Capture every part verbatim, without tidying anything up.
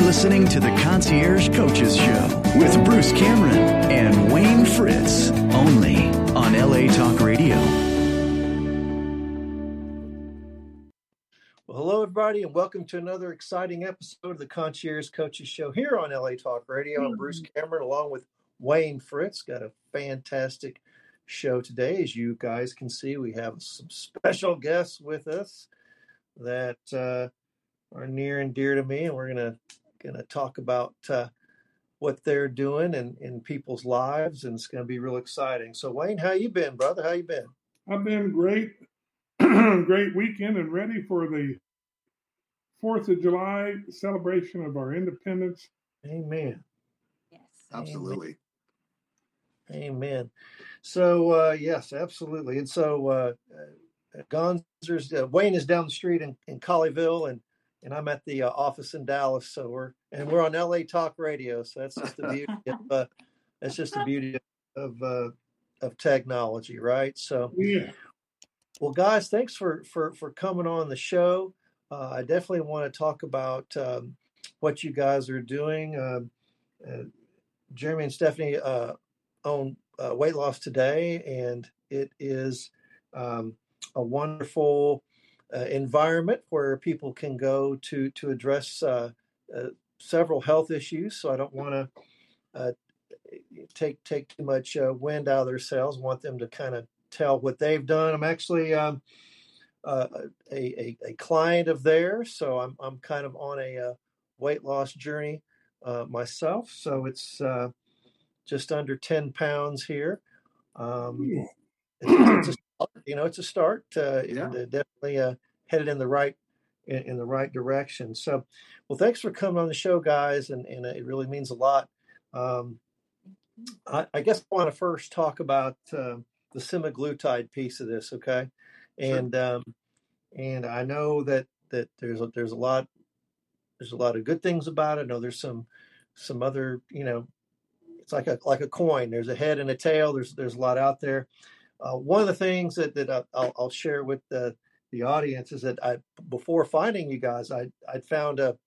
listening to the Concierge Coaches Show with Bruce Cameron and Wayne Fritz, only on L A Talk Radio. Well, hello, everybody, and welcome to another exciting episode of the Concierge Coaches Show here on L A Talk Radio. I'm Bruce Cameron along with Wayne Fritz. Got a fantastic show today. As you guys can see, we have some special guests with us that uh, are near and dear to me, and we're going to going to talk about uh, what they're doing in, in people's lives, and it's going to be real exciting. So, Wayne, how you been, brother? How you been? I've been great. Great weekend and ready for the fourth of July celebration of our independence. Amen. Yes. Absolutely. Amen. Amen. So, uh, yes, absolutely. And so, uh, uh, Gonzer's, uh, Wayne is down the street in, in Colleyville, and and I'm at the uh, office in Dallas. So we're and we're on L A Talk Radio. So that's just the beauty. of, uh, that's just the beauty of uh, of technology, right? So, Yeah. well, guys, thanks for for for coming on the show. Uh, I definitely want to talk about um, what you guys are doing. Um, uh, Jeremy and Stephanie uh, own uh, Weight Loss Today, and it is um, a wonderful uh, environment where people can go to to address uh, uh, several health issues. So I don't want to uh, take take too much uh, wind out of their sails. I want them to kind of tell what they've done. I'm actually um, uh, a, a a client of theirs, so I'm I'm kind of on a uh, weight loss journey uh, myself. So it's uh, just under ten pounds here. Um, it's, it's a start, you know, it's a start. Uh, Yeah. and, uh, definitely uh, headed in the right in, in the right direction. So, well, thanks for coming on the show, guys, and and it really means a lot. Um, I, I guess I want to first talk about uh, the semaglutide piece of this, okay? And um, and I know that that there's a, there's a lot there's a lot of good things about it. I know there's some some other, you know, it's like a like a coin. There's a head and a tail. There's there's a lot out there. Uh, one of the things that that I, I'll, I'll share with the the audience is that I before finding you guys, I I'd found a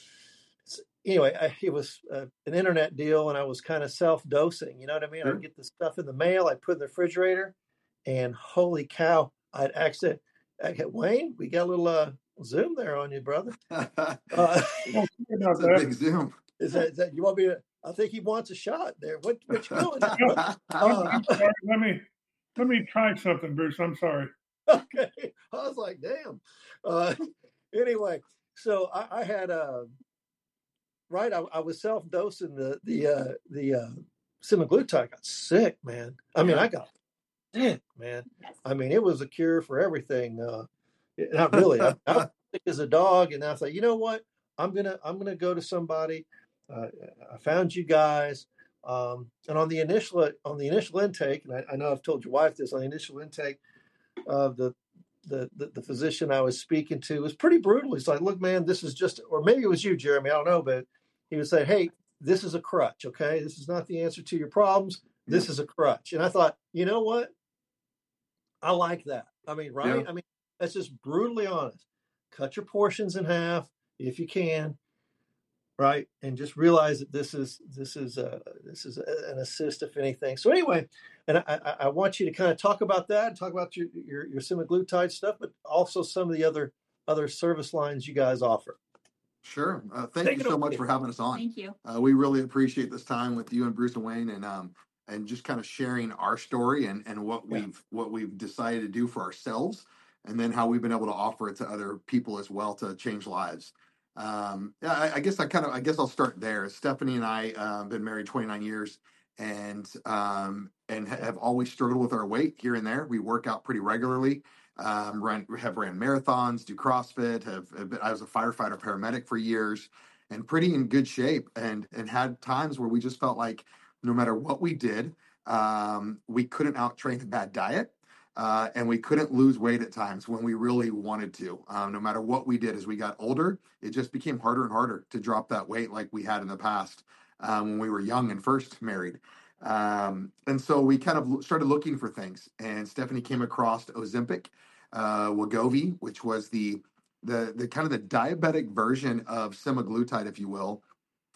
anyway. I, it was uh, an internet deal, and I was kind of self dosing. You know what I mean? Sure. I'd get the stuff in the mail. I'd put it in the refrigerator, and holy cow! I'd actually, I get Wayne. We got a little uh, zoom there on you, brother. Uh, Don't care about It's a that. big zoom. is, that, is that you want me to? I think he wants a shot there. What what you doing? Uh, I'm sorry. Let me let me try something, Bruce. I'm sorry. okay, I was like, damn. Uh, anyway, so I, I had a right. I, I was self dosing the the uh, the uh, semaglutide. I got sick, man. I mean, I got sick, man. I mean, it was a cure for everything. Uh, not really. I, I was sick as a dog, and I was like, you know what? I'm gonna I'm gonna go to somebody. Uh, I found you guys, um, and on the initial on the initial intake, and I, I know I've told your wife this on the initial intake of the, the the the physician I was speaking to was pretty brutal. He's like, "Look, man, this is just," or maybe it was you, Jeremy. I don't know, but he would say, "Hey, this is a crutch. Okay, this is not the answer to your problems. This is a crutch." And I thought, you know what? I like that. I mean, right? Yeah. I mean, that's just brutally honest. Cut your portions in half if you can. Right, and just realize that this is this is a, this is a, an assist, if anything. So anyway, and I, I, I want you to kind of talk about that, and talk about your, your your semaglutide stuff, but also some of the other other service lines you guys offer. Sure. Uh, thank Take you it so away. much for having us on. Thank you. Uh, we really appreciate this time with you and Bruce and Wayne, and um, and just kind of sharing our story and, and what Yeah. we've what we've decided to do for ourselves, and then how we've been able to offer it to other people as well to change lives. Um, yeah, I, I guess I kind of I guess I'll start there. Stephanie and I uh, have been married twenty-nine years, and um, and ha- have always struggled with our weight here and there. We work out pretty regularly. Um, run have ran marathons, do CrossFit. Have, have been, I was a firefighter paramedic for years, and pretty in good shape. And and had times where we just felt like no matter what we did, um, we couldn't out train a bad diet. Uh, and we couldn't lose weight at times when we really wanted to. Um, no matter what we did as we got older, it just became harder and harder to drop that weight like we had in the past um, when we were young and first married. Um, and so we kind of started looking for things. And Stephanie came across Ozempic, uh, Wegovy, which was the the the kind of the diabetic version of semaglutide, if you will,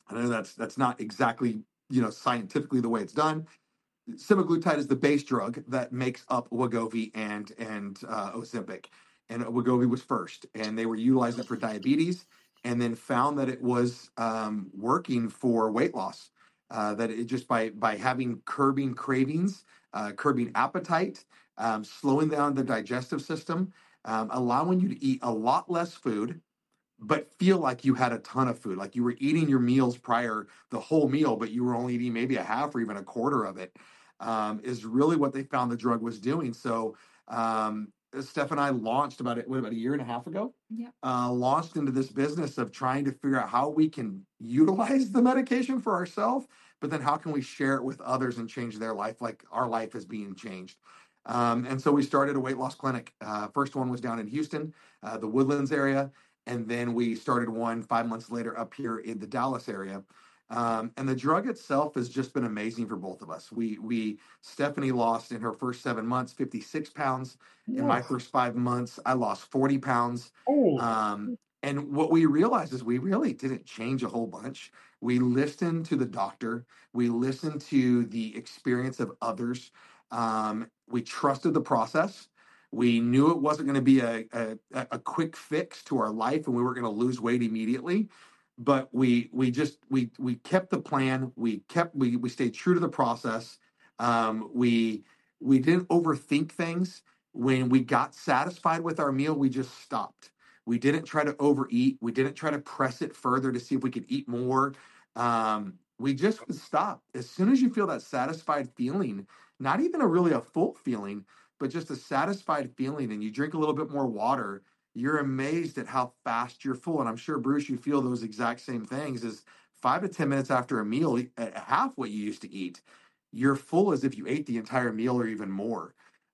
I know that's that's not exactly, you know, scientifically the way it's done. Semaglutide is the base drug that makes up Wegovy and and uh, Ozempic, and Wegovy was first, and they were utilizing it for diabetes, and then found that it was um, working for weight loss. Uh, that it just by by having curbing cravings, uh, curbing appetite, um, slowing down the digestive system, um, allowing you to eat a lot less food, but feel like you had a ton of food, like you were eating your meals prior, the whole meal, but you were only eating maybe a half or even a quarter of it, um, is really what they found the drug was doing. So um, Steph and I launched about it, what, about a year and a half ago, Yeah. uh, launched into this business of trying to figure out how we can utilize the medication for ourselves, but then how can we share it with others and change their life like our life is being changed. Um, and so we started a weight loss clinic. Uh, first one was down in Houston, uh, the Woodlands area. And then we started one five months later up here in the Dallas area. Um, and the drug itself has just been amazing for both of us. We, we, Stephanie lost in her first seven months, fifty-six pounds. In my first five months, I lost forty pounds. Oh, Um, and what we realized is we really didn't change a whole bunch. We listened to the doctor. We listened to the experience of others. Um, we trusted the process. We knew it wasn't going to be a, a, a quick fix to our life and we weren't going to lose weight immediately. But we we just we we kept the plan. We kept we we stayed true to the process. Um, we we didn't overthink things. When we got satisfied with our meal, we just stopped. We didn't try to overeat. We didn't try to press it further to see if we could eat more. Um, we just stopped. As soon as you feel that satisfied feeling, not even a really a full feeling, but just a satisfied feeling, and you drink a little bit more water, you're amazed at how fast you're full. And I'm sure, Bruce, you feel those exact same things. Is five to ten minutes after a meal, at half what you used to eat, you're full as if you ate the entire meal or even more.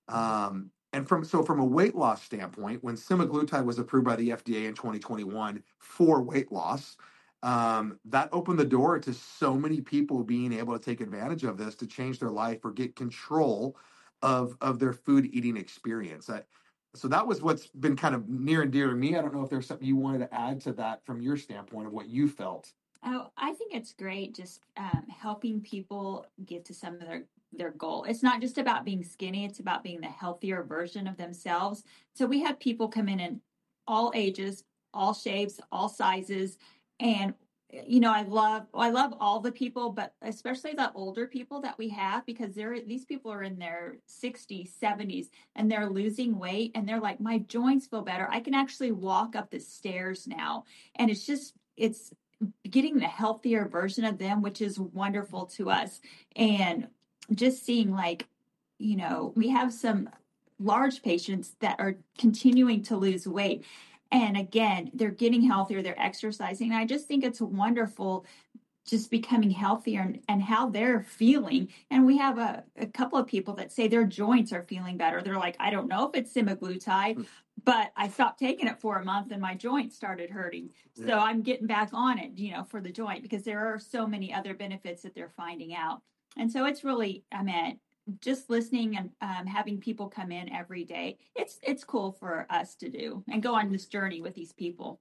Um, and from so from a weight loss standpoint, when semaglutide was approved by the F D A in twenty twenty-one for weight loss, um, that opened the door to so many people being able to take advantage of this to change their life or get control of of their food eating experience. I, so that was what's been kind of near and dear to me. I don't know if there's something you wanted to add to that from your standpoint of what you felt. Oh, I think it's great just um, helping people get to some of their, their goal. It's not just about being skinny. It's about being the healthier version of themselves. So we have people come in in all ages, all shapes, all sizes. And, you know, I love, I love all the people, but especially the older people that we have, because they're, these people are in their sixties, seventies, and they're losing weight. And they're like, my joints feel better. I can actually walk up the stairs now. And it's just, it's, getting the healthier version of them, which is wonderful to us. And just seeing, like, you know, we have some large patients that are continuing to lose weight. And again, they're getting healthier, they're exercising. And I just think it's wonderful just becoming healthier and, and how they're feeling. And we have a, a couple of people that say their joints are feeling better. They're like, I don't know if it's semaglutide, but I stopped taking it for a month and my joints started hurting. Yeah. So I'm getting back on it, you know, for the joint, because there are so many other benefits that they're finding out. And so it's really, I mean, just listening and um, having people come in every day. It's, it's cool for us to do and go on this journey with these people.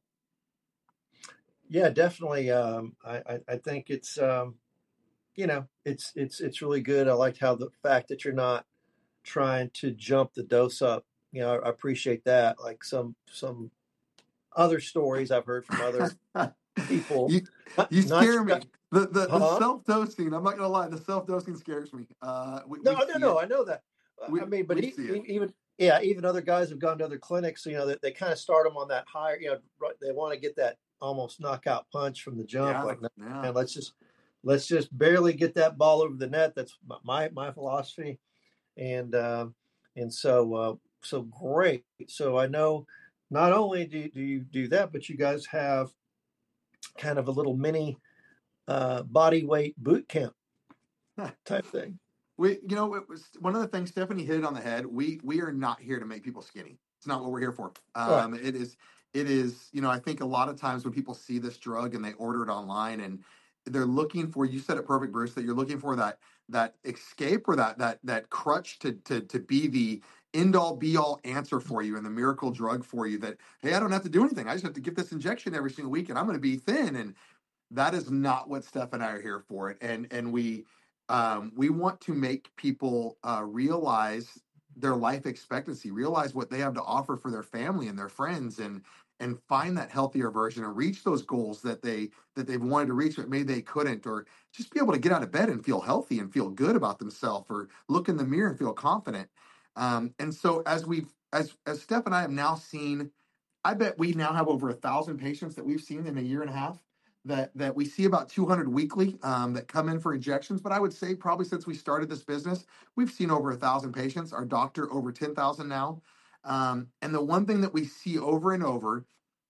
Yeah, definitely. Um, I, I, I think it's, um, you know, it's, it's, it's really good. I like how the fact that you're not trying to jump the dose up. You know, I, I appreciate that. Like some, some other stories I've heard from other people. You, you not, scare me. Not, the the, huh? the self-dosing, I'm not going to lie, the self-dosing scares me. Uh, we, no, we no, no, it. I know that. We, I mean, but he, he, even, yeah, even other guys have gone to other clinics, you know, that they, they kind of start them on that higher, you know, they want to get that almost knockout punch from the jump. Yeah, like, yeah. and let's just, let's just barely get that ball over the net. That's my, my philosophy. And, um, and so, uh, so great. So I know not only do, do you do that, but you guys have kind of a little mini, uh, body weight boot camp type thing. We, you know, it was one of the things Stephanie hit it on the head. We, we are not here to make people skinny. It's not what we're here for. Um, right. It is, it is, you know, I think a lot of times when people see this drug and they order it online and they're looking for, you said it perfect, Bruce, that you're looking for that, that escape or that, that, that crutch to, to, to be the end all be all answer for you and the miracle drug for you that, hey, I don't have to do anything. I just have to get this injection every single week and I'm going to be thin. And That is not what Steph and I are here for. And and we um, we want to make people uh, realize their life expectancy, realize what they have to offer for their family and their friends, and and find that healthier version and reach those goals that they that they've wanted to reach but maybe they couldn't, or just be able to get out of bed and feel healthy and feel good about themselves, or look in the mirror and feel confident. Um, and so as we've as as Steph and I have now seen, I bet we now have over a thousand patients that we've seen in a year and a half, that that we see about two hundred weekly um, that come in for injections. But I would say probably since we started this business, we've seen over a thousand patients. Our doctor over ten thousand now. Um, and the one thing that we see over and over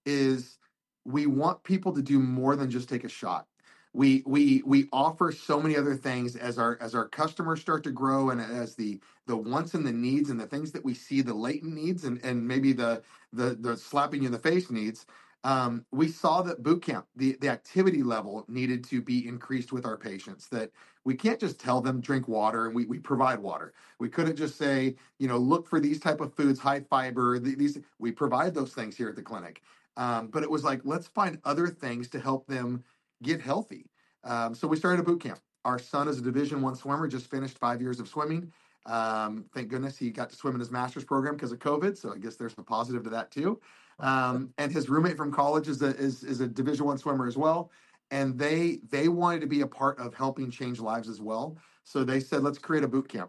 is we want people to do more than just take a shot. We we we offer so many other things as our as our customers start to grow, and as the the wants and the needs and the things that we see, the latent needs, and and maybe the the the slapping you in the face needs. Um, we saw that boot camp, the, the activity level needed to be increased with our patients, that we can't just tell them drink water, and we, we provide water. We couldn't just say, you know, look for these type of foods, high fiber, these, we provide those things here at the clinic. Um, but it was like, let's find other things to help them get healthy. Um, so we started a boot camp. Our son is a Division One swimmer, just finished five years of swimming. Um, thank goodness he got to swim in his master's program because of COVID. So I guess there's a positive to that too. Um, and his roommate from college is a is, is a Division One swimmer as well. And they they wanted to be a part of helping change lives as well. So they said, let's create a boot camp.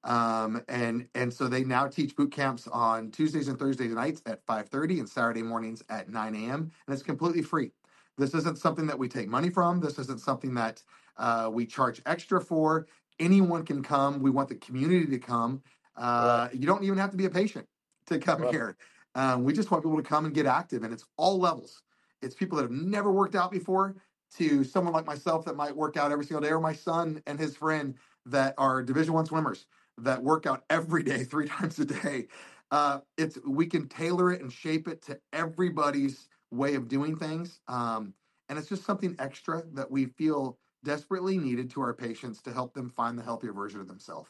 Um, and and so they now teach boot camps on Tuesdays and Thursdays nights at five thirty and Saturday mornings at nine a.m. And it's completely free. This isn't something that we take money from. This isn't something that uh, we charge extra for. Anyone can come. We want the community to come. Uh, right. You don't even have to be a patient to come right. here. Um, we just want people to come and get active, and it's all levels. It's people that have never worked out before, to someone like myself that might work out every single day, or my son and his friend that are Division One swimmers that work out every day, three times a day. Uh, it's we can tailor it and shape it to everybody's way of doing things, um, and it's just something extra that we feel desperately needed to our patients to help them find the healthier version of themselves.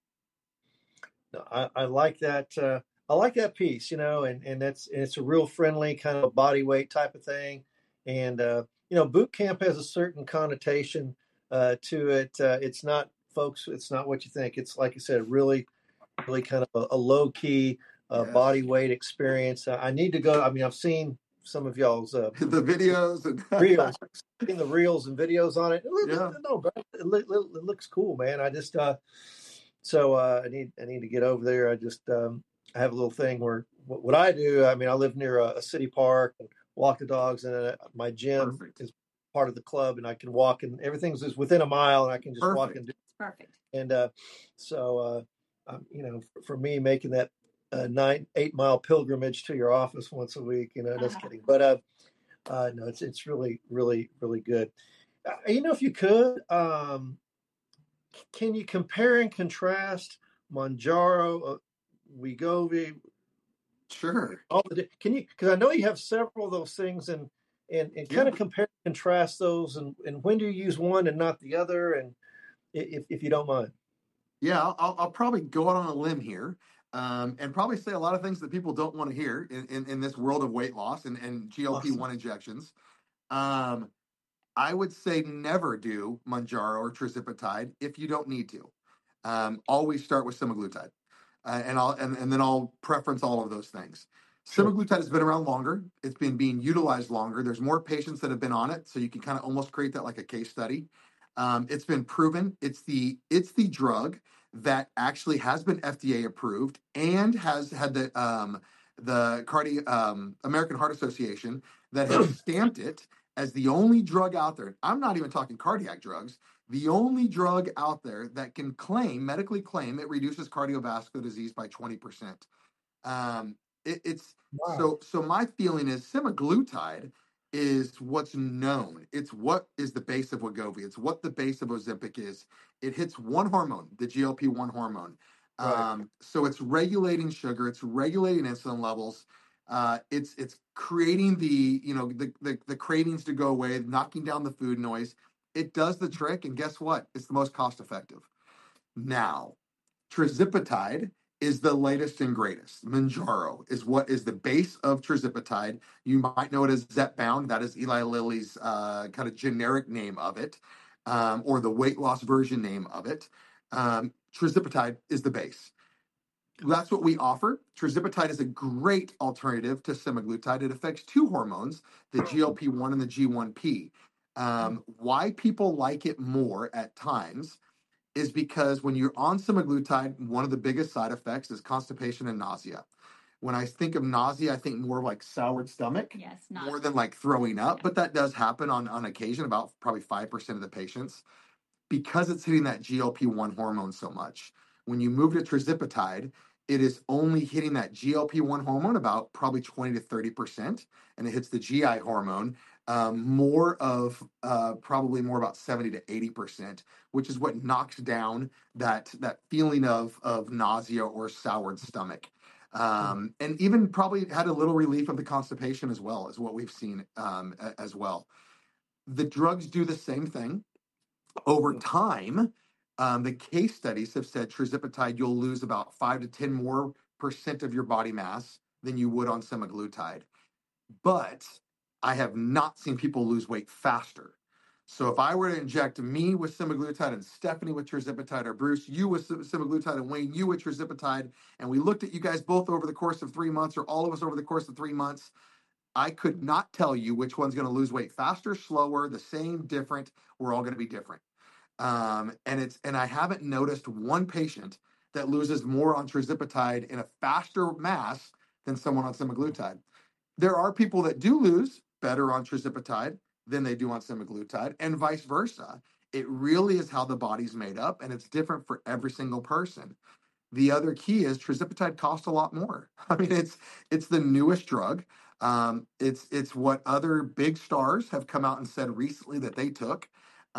I, I like that. Uh, I like that piece, you know, and, and that's, and it's a real friendly kind of body weight type of thing. And, uh, you know, boot camp has a certain connotation uh, to it. Uh, it's not, folks, it's not what you think. It's, like you said, really, really kind of a, a low key uh, yes. body weight experience. Uh, I need to go. I mean, I've seen some of y'all's uh, the videos and reels, seen the reels and videos on it. It, yeah. no, but it, it, it looks cool, man. I just, uh, so uh, I need, I need to get over there. I just, um, I have a little thing where what, what I do, I mean, I live near a, a city park and walk the dogs, and uh, my gym Perfect. Is part of the club, and I can walk, and everything's just within a mile, and I can just Perfect. Walk and do it. Perfect. And uh, so, uh, um, you know, for, for me, making that uh, nine, eight mile pilgrimage to your office once a week, you know, just uh-huh. kidding. But uh, uh, no, it's, it's really, really, really good. Uh, you know, if you could, um, can you compare and contrast Mounjaro, uh, Wegovy? Sure. All the, can you, because I know you have several of those things, and and, and kind yeah. of compare and contrast those, and, and when do you use one and not the other, and if if you don't mind. Yeah, I'll, I'll probably go out on a limb here, um, and probably say a lot of things that people don't want to hear in, in, in this world of weight loss and, and G L P one awesome. Injections. Um, I would say never do Mounjaro or tirzepatide if you don't need to. Um, always start with semaglutide. Uh, and I'll and, and then I'll preference all of those things. Sure. Semaglutide has been around longer. It's been being utilized longer. There's more patients that have been on it, so you can kind of almost create that like a case study. Um, it's been proven. It's the it's the drug that actually has been F D A approved and has had the um, the cardi um, American Heart Association that has stamped it as the only drug out there. I'm not even talking cardiac drugs. The only drug out there that can claim, medically claim, it reduces cardiovascular disease by twenty percent. Um, it, it's wow. so. So my feeling is semaglutide is what's known. It's what is the base of Wegovy. It's what the base of Ozempic is. It hits one hormone, the G L P one hormone. Right. Um, so it's regulating sugar. It's regulating insulin levels. Uh, it's it's creating the you know the, the the cravings to go away, knocking down the food noise. It does the trick, and guess what? It's the most cost effective. Now, tirzepatide is the latest and greatest. Mounjaro is what is the base of tirzepatide. You might know it as Zepbound. That is Eli Lilly's uh, kind of generic name of it, um, or the weight loss version name of it. Um, tirzepatide is the base. That's what we offer. Tirzepatide is a great alternative to semaglutide. It affects two hormones, the G L P one and the G one P. Um, why people like it more at times is because when you're on semaglutide, one of the biggest side effects is constipation and nausea. When I think of nausea, I think more of like soured stomach, Yes, not more than like throwing up. But that does happen on, on occasion, about probably five percent of the patients, because it's hitting that G L P one hormone so much. When you move to tirzepatide, it is only hitting that G L P one hormone about probably twenty to thirty percent, and it hits the G I hormone um, more of uh, probably more about seventy to eighty percent, which is what knocks down that that feeling of of nausea or soured stomach. Um, and even probably had a little relief of the constipation as well, is what we've seen um, a- as well. The drugs do the same thing. Over time, um, the case studies have said tirzepatide, you'll lose about five to ten more percent of your body mass than you would on semaglutide. But I have not seen people lose weight faster. So if I were to inject me with semaglutide and Stephanie with tirzepatide, or Bruce, you with semaglutide, and Wayne, you with tirzepatide, and we looked at you guys both over the course of three months, or all of us over the course of three months, I could not tell you which one's going to lose weight faster, slower, the same, different. We're all going to be different. Um, and it's and I haven't noticed one patient that loses more on tirzepatide in a faster mass than someone on semaglutide. There are people that do lose better on tirzepatide than they do on semaglutide, and vice versa. It really is how the body's made up, and it's different for every single person. The other key is tirzepatide costs a lot more. I mean, it's it's the newest drug. Um, it's it's what other big stars have come out and said recently that they took.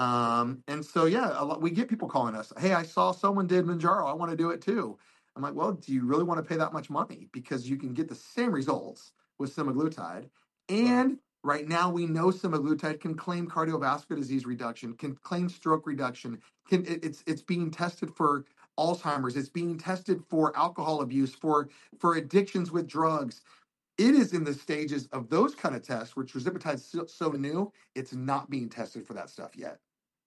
Um, and so, yeah, a lot, we get people calling us, hey, I saw someone did Mounjaro. I want to do it too. I'm like, well, do you really want to pay that much money? Because you can get the same results with semaglutide. And right now we know semaglutide can claim cardiovascular disease reduction, can claim stroke reduction. Can it, it's it's being tested for Alzheimer's. It's being tested for alcohol abuse, for for addictions with drugs. It is in the stages of those kind of tests where tirzepatide is so, so new, it's not being tested for that stuff yet.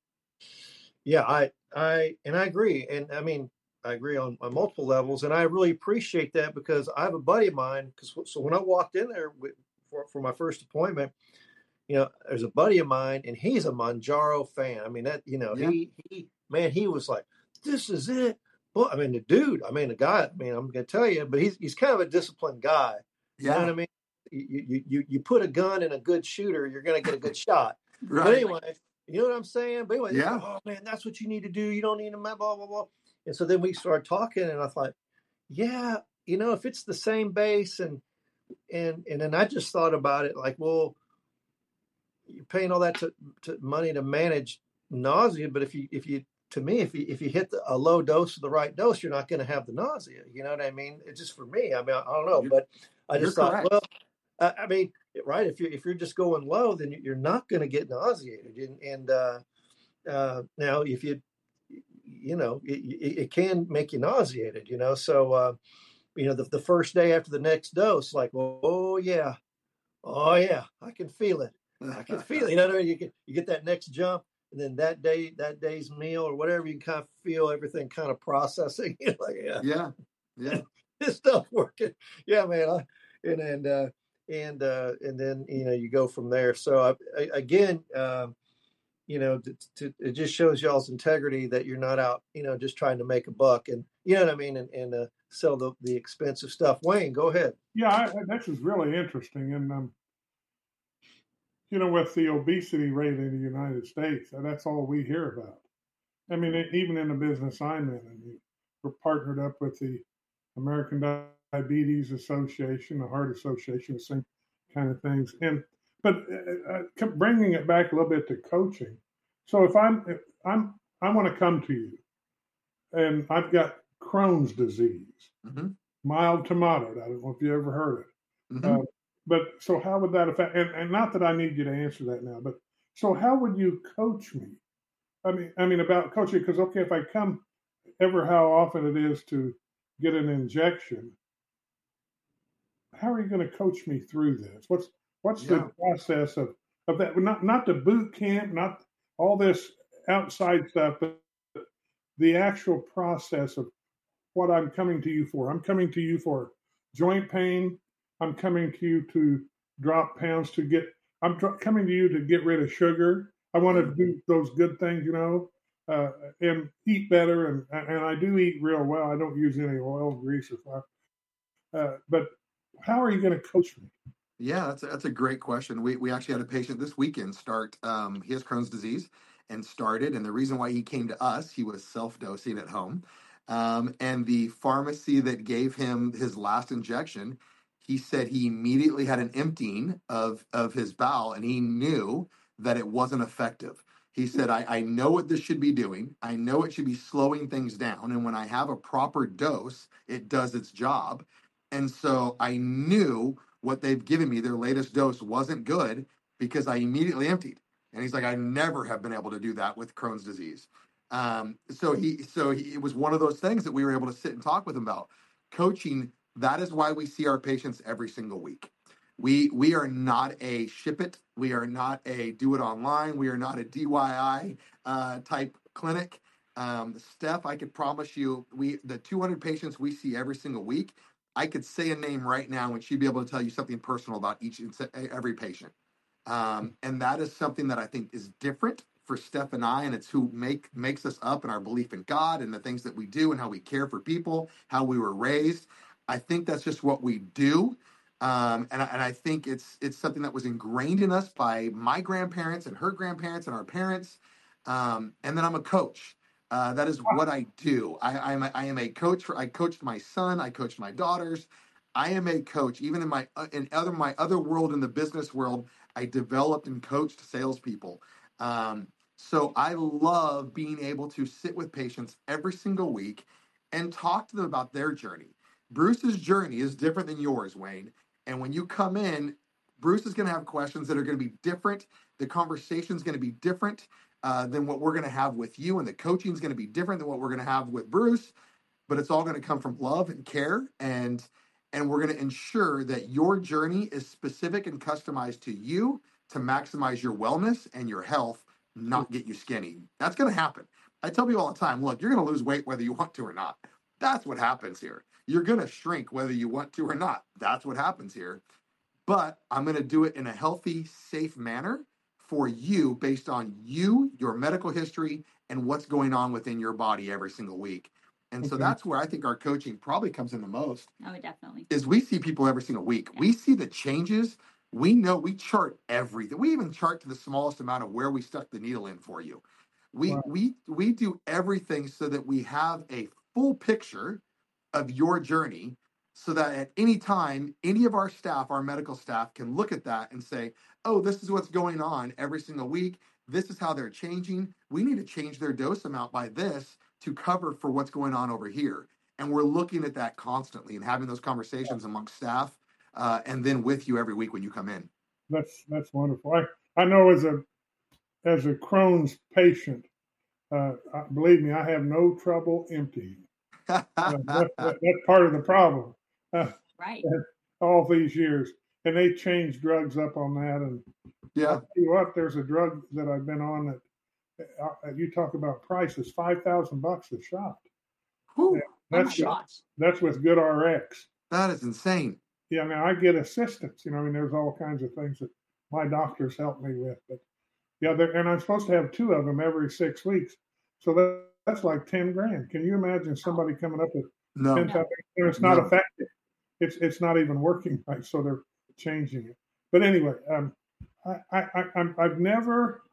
Yeah, I, I, and I agree. And I mean, I agree on, on multiple levels. And I really appreciate that, because I have a buddy of mine. Because so when I walked in there with, for, for my first appointment, you know, there's a buddy of mine, and he's a Mounjaro fan. I mean, that, you know, Yeah. he, he, man, he was like, this is it. Well, I mean, the dude, I mean, the guy, I mean, I'm going to tell you, but he's, he's kind of a disciplined guy. You know Yeah. what I mean? You, you, you, you put a gun in a good shooter, you're going to get a good shot. But Right. anyway, you know what I'm saying? But anyway, Yeah. like, oh man, that's what you need to do. You don't need a blah, blah, blah. And so then we started talking, and I thought, yeah, you know, if it's the same base, and, and, and then I just thought about it like, well, you're paying all that to, to money to manage nausea. But if you, if you, to me, if you, if you hit the, a low dose of the right dose, you're not going to have the nausea. You know what I mean? It's just for me. I mean, I, I don't know, You're, but I you're just thought, correct. well, I, I mean, right. If you're, if you're just going low, then you're not going to get nauseated. And, and, uh, uh, now if you, you know, it, it, it can make you nauseated, you know? So, uh, you know, the, the first day after the next dose, like, well, oh yeah. Oh yeah. I can feel it. I can feel it. You know, you get, you get that next jump, and then that day, that day's meal or whatever, you can kind of feel everything kind of processing. You're like, yeah, Yeah. Yeah. this stuff working. Yeah, man. I, and, and, uh, and, uh, and then, you know, you go from there. So I, I, again, um, you know, to, to, it just shows y'all's integrity that you're not out, you know, just trying to make a buck, and you know what I mean, and, and uh, sell the, the expensive stuff. Wayne, go ahead. Yeah, I, I- this is really interesting. And, um, you know, with the obesity rate in the United States, that's all we hear about. I mean, it, even in the business I'm in, I mean, we're partnered up with the American Diabetes Association, the Heart Association, the same kind of things. And but uh, uh, bringing it back a little bit to coaching. So if I'm, if I'm, I want to come to you, and I've got Crohn's disease, Mm-hmm. mild to moderate. I don't know if you ever heard it. Mm-hmm. Uh, but so how would that affect? And, and not that I need you to answer that now, but so how would you coach me? I mean, I mean about coaching, because okay, if I come ever how often it is to get an injection. How are you going to coach me through this? What's what's Yeah. the process of, of that? Not not the boot camp, not all this outside stuff, but the actual process of what I'm coming to you for. I'm coming to you for joint pain. I'm coming to you to drop pounds to get, I'm dr- coming to you to get rid of sugar. I want to do those good things, you know, uh, and eat better. And, and I do eat real well. I don't use any oil, grease, or fat. Uh, but how are you going to coach me? Yeah, that's a, that's a great question. We we actually had a patient this weekend start. Um, he has Crohn's disease and started, and the reason why he came to us, he was self-dosing at home, um, and the pharmacy that gave him his last injection, he said he immediately had an emptying of of his bowel, and he knew that it wasn't effective. He said, I, I know what this should be doing. I know it should be slowing things down. And when I have a proper dose, it does its job. And so I knew what they've given me, their latest dose, wasn't good because I immediately emptied. And he's like, I never have been able to do that with Crohn's disease. Um, so he, so he, it was one of those things that we were able to sit and talk with him about. Coaching, that is why we see our patients every single week. We we are not a ship it. We are not a do it online. We are not a D I Y uh, type clinic. Um, Steph, I could promise you, we the two hundred patients we see every single week, I could say a name right now and she'd be able to tell you something personal about each every patient. Um, and that is something that I think is different for Steph and I, and it's who make makes us up in our belief in God and the things that we do and how we care for people, how we were raised. I think that's just what we do. Um, and, I, and I think it's it's something that was ingrained in us by my grandparents and her grandparents and our parents. Um, and then I'm a coach. Uh, that is what I do. I, I'm a, I am a coach. For, I coached my son. I coached my daughters. I am a coach. Even in my uh, in other my other world in the business world, I developed and coached salespeople. Um, so I love being able to sit with patients every single week and talk to them about their journey. Bruce's journey is different than yours, Wayne. And when you come in, Bruce is going to have questions that are going to be different. The conversation is going to be different uh, than what we're going to have with you. And the coaching is going to be different than what we're going to have with Bruce. But it's all going to come from love and care. And, and we're going to ensure that your journey is specific and customized to you to maximize your wellness and your health, not get you skinny. That's going to happen. I tell people all the time, look, you're going to lose weight whether you want to or not. That's what happens here. You're going to shrink whether you want to or not. That's what happens here. But I'm going to do it in a healthy, safe manner for you based on you, your medical history, and what's going on within your body every single week. And so Okay. that's where I think our coaching probably comes in the most. Oh, definitely. Is we see people every single week. Yeah. We see the changes. We know, we chart everything. We even chart to the smallest amount of where we stuck the needle in for you. We Wow. we we do everything so that we have a full picture of your journey, so that at any time, any of our staff, our medical staff, can look at that and say, oh, this is what's going on every single week. This is how they're changing. We need to change their dose amount by this to cover for what's going on over here. And we're looking at that constantly and having those conversations amongst staff uh, and then with you every week when you come in. That's that's wonderful. I, I know as a as a Crohn's patient, uh, I, believe me, I have no trouble emptying. Uh, that, that, that's part of the problem. Uh, Right. all these years, and they changed drugs up on that. And Yeah. I'll tell you what, there's a drug that I've been on that uh, you talk about prices, five thousand bucks a shot. Whew. Yeah, Oh my that's gosh. that's with Good R X. That is insane. Yeah, now I get assistance. You know, I mean, there's all kinds of things that my doctors help me with. But yeah, they're- and I'm supposed to have two of them every six weeks. So that, that's like ten grand. Can you imagine somebody coming up with No. ten thousand? And it's not No. effective. It's it's not even working right. So they're changing it. But anyway, um, I, I, I I'm, I've never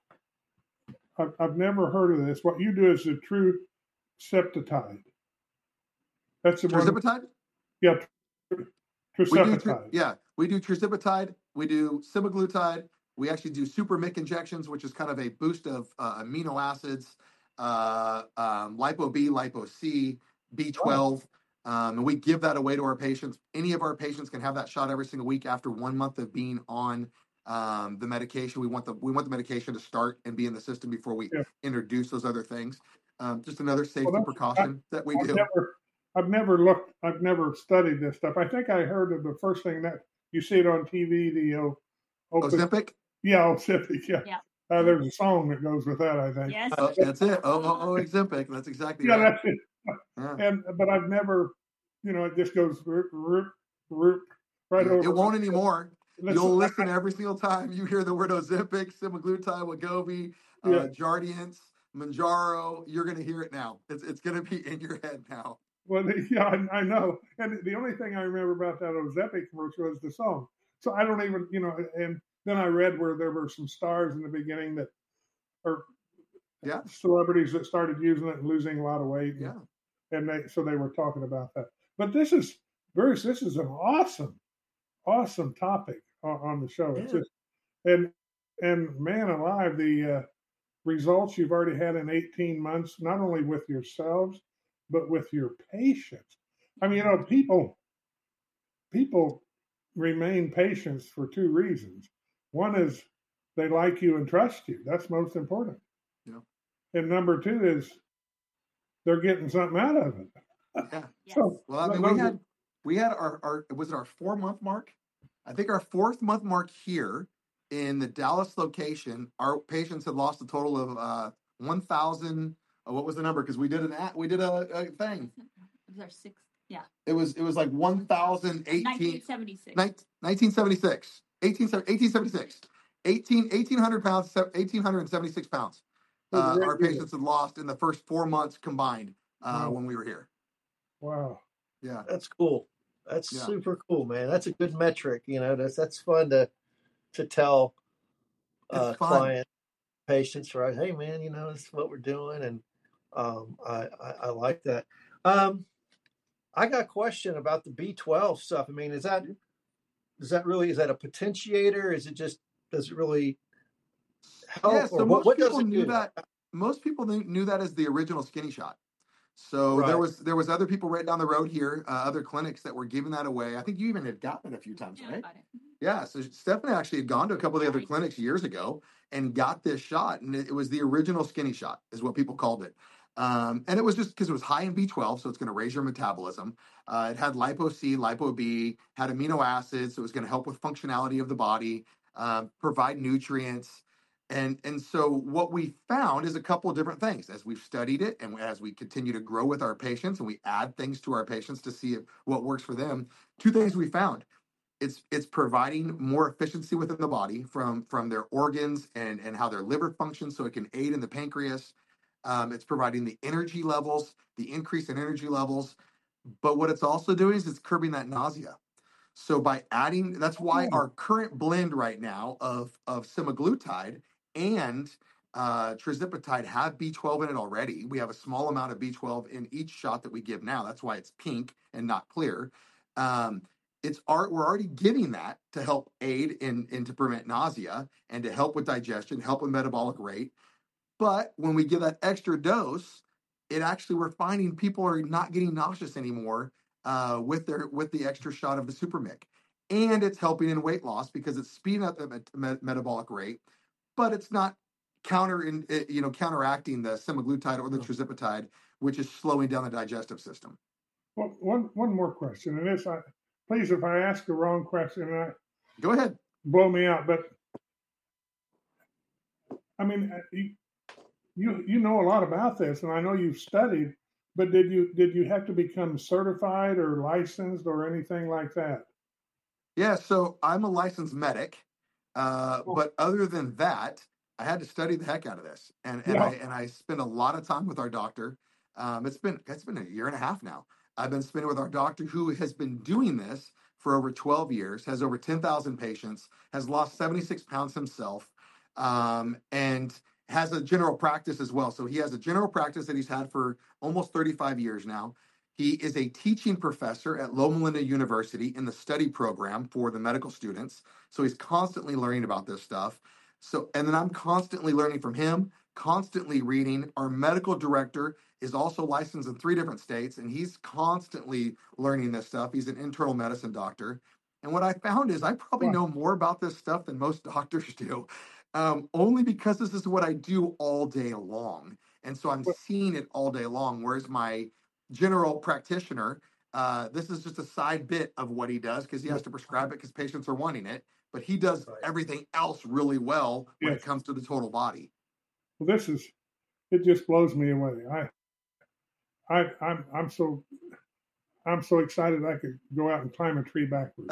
I've, I've never heard of this. What you do is a true septitide. That's the one. Tirzepatide? Yeah, We do, tr- tirzepatide. yeah, we do tirzepatide, we do semaglutide, we actually do super M I C injections, which is kind of a boost of uh, amino acids, uh, um, lipo B, lipo C, B twelve, um, and we give that away to our patients. Any of our patients can have that shot every single week after one month of being on um, the medication. We want the we want the medication to start and be in the system before we Yeah. introduce those other things. Um, just another safety Well, that's- precaution that we I've do. never I've never looked, I've never studied this stuff. I think I heard of the first thing that you see it on T V, the uh, open, Ozempic? yeah, Ozempic, yeah. Yeah. Uh, there's a song that goes with that, I think. Yes. Oh, that's it. Oh, oh, oh, Ozempic. That's exactly Yeah, right. that's it. Yeah. And but I've never, you know, it just goes root, root, root, right Yeah, over. it won't anymore. Listen, You'll listen every single time you hear the word Ozempic, semaglutide, Wegovy, uh, Yeah. Jardiance, Manjaro. You're going to hear it now. It's it's going to be in your head now. Well, yeah, I, I know. And the only thing I remember about that Ozempic commercial is the song. So I don't even, you know, and then I read where there were some stars in the beginning that are Yeah. celebrities that started using it and losing a lot of weight. And, Yeah. and they, so they were talking about that. But this is, Bruce, this is an awesome, awesome topic on, on the show. It's Yeah. just, and, and man alive, the uh, results you've already had in eighteen months, not only with yourselves, but with your patients. I mean, you know, people, people remain patients for two reasons. One is they like you and trust you. That's most important. Yeah. And number two is they're getting something out of it. Yeah. Yes. So, Well, I mean, we had we had our, our was it our four month mark? I think our fourth month mark here in the Dallas location. Our patients had lost a total of uh, one thousand. Oh, what was the number? Because we did an at we did a, a thing. It was our sixth. Yeah. It was it was like one thousand eighteen. nineteen seventy-six. nineteen seventy-six. eighteen seventy-six. eighteen, eighteen hundred pounds, eighteen seventy-six pounds. Uh, our patients had lost in the first four months combined uh, Wow. when we were here. Wow. Yeah. That's cool. That's Yeah. super cool, man. That's a good metric. You know, that's that's fun to to tell uh, It's fun. client patients, right? Hey, man, you know, this is what we're doing, and um, I, I I like that. Um, I got a question about the B twelve stuff. I mean, is that is that really is that a potentiator? Is it just does it really help? Yeah, so or most what, what does people it knew do? that. Most people knew, knew that as the original Skinny Shot. So Right. there was there was other people right down the road here, uh, other clinics that were giving that away. I think you even had gotten it a few times, Yeah, right? got it. Yeah. So Stephanie actually had gone to a couple of the other Right. clinics years ago and got this shot, and it, it was the original Skinny Shot, is what people called it. Um, and it was just because it was high in B twelve, so it's going to raise your metabolism. Uh, it had lipo C, lipo B, had amino acids, so it was going to help with functionality of the body, um, provide nutrients. And, and so what we found is a couple of different things as we've studied it and as we continue to grow with our patients and we add things to our patients to see if, what works for them. Two things we found. It's it's providing more efficiency within the body from, from their organs and, and how their liver functions so it can aid in the pancreas. Um, it's providing the energy levels, the increase in energy levels. But what it's also doing is it's curbing that nausea. So by adding, that's why Oh. our current blend right now of, of semaglutide and uh, tirzepatide have B twelve in it already. We have a small amount of B twelve in each shot that we give now. That's why it's pink and not clear. Um, it's our, we're already giving that to help aid in, in to prevent nausea and to help with digestion, help with metabolic rate. But when we give that extra dose, it actually we're finding people are not getting nauseous anymore uh, with their with the extra shot of the Supermic, and it's helping in weight loss because it's speeding up the met- met- metabolic rate, but it's not counter in you know counteracting the semaglutide or the tirzepatide, which is slowing down the digestive system. Well, one one more question, and this, I, please, if I ask the wrong question, I, Go ahead. blow me out. But I mean, you, you you know a lot about this, and I know you've studied. But did you did you have to become certified or licensed or anything like that? Yeah, so I'm a licensed medic, uh, Oh. but other than that, I had to study the heck out of this, and and Yeah. I and I spent a lot of time with our doctor. Um, it's been it's been a year and a half now. I've been spending with our doctor who has been doing this for over twelve years, has over ten thousand patients, has lost seventy-six pounds himself, um, and has a general practice as well. So he has a general practice that he's had for almost thirty-five years now. He is a teaching professor at Loma Linda University in the study program for the medical students. So he's constantly learning about this stuff. So, and then I'm constantly learning from him, constantly reading. Our medical director is also licensed in three different states, and he's constantly learning this stuff. He's an internal medicine doctor. And what I found is I probably Wow. know more about this stuff than most doctors do, um, only because this is what I do all day long. And so I'm But- seeing it all day long. Whereas my general practitioner. Uh, this is just a side bit of what he does because he has to prescribe it because patients are wanting it. But he does Right. everything else really well when Yes. it comes to the total body. Well, this is, it just blows me away. I, I, I'm, I'm so, I'm so excited I could go out and climb a tree backwards.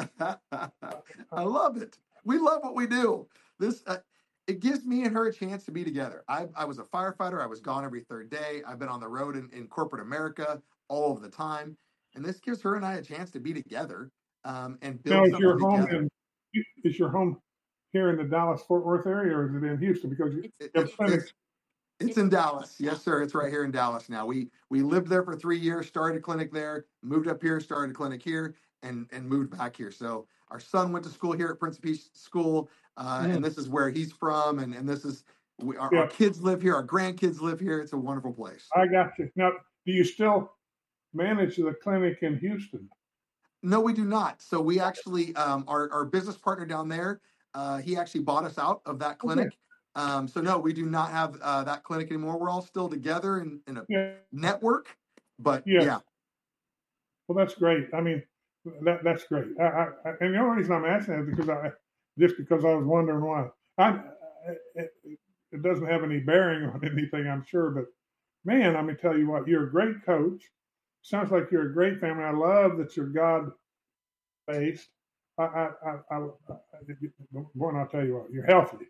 I love it. We love what we do. This, uh, it gives me and her a chance to be together. I, I was a firefighter. I was gone every third day. I've been on the road in, in corporate America all of the time. And this gives her and I a chance to be together um, and build Now, is something your home together. in, is your home here in the Dallas Fort Worth area, or is it in Houston? Because you It's It, have it's, clinics. it's, it's in Dallas. Yes, sir. It's right here in Dallas now. We we lived there for three years, started a clinic there, moved up here, started a clinic here, and and moved back here. So our son went to school here at Prince of Peace School, uh, Mhm. and this is where he's from, and, and this is we, our, Yeah. our kids live here, our grandkids live here. It's a wonderful place. I got you. Now, do you still manage the clinic in Houston? No, we do not. So we actually, um, our, our business partner down there, uh, he actually bought us out of that clinic. Um, so no, we do not have uh, that clinic anymore. We're all still together in, in a Yeah. network, but Yes. yeah. Well, that's great. I mean, that that's great. I, I, I- and the only reason I'm asking is because I just because I was wondering why. I it, it doesn't have any bearing on anything, I'm sure. But man, I'm gonna tell you what, you're a great coach. Sounds like you're a great family. I love that you're God based. I, I, I, I, I, boy, I'll tell you what, you're healthy.